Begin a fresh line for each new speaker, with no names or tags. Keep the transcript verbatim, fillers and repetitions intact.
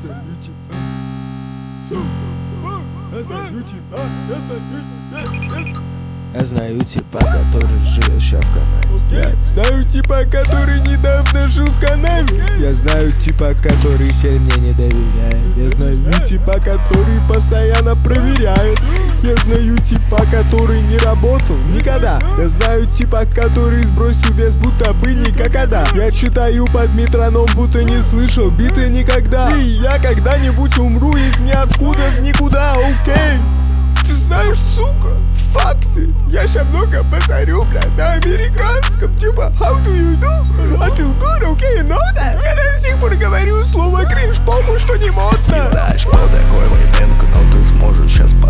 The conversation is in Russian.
знаю типа. Я знаю типа, я знаю,
Я знаю типа, который жил ща в Канаде.
я знаю типа, который недавно жил в Канаде.
Я знаю типа, который теперь мне не доверяет.
Я знаю типа, который постоянно проверяет. Я знаю типа, который не работал никогда. Я знаю типа, который сбросил вес, будто бы никогда. Я читаю под метроном, будто не слышал биты никогда. И я когда-нибудь умру из ниоткуда в никуда, окей? Ты знаешь, сука, факты. Я ща много посорю, блядь, на американском. Типа, how do you do? I feel good, okay, you know that? Я до сих пор говорю слово кринж, похуй, что не модно.
Не знаешь, кто такой Войненко, но ты сможешь сейчас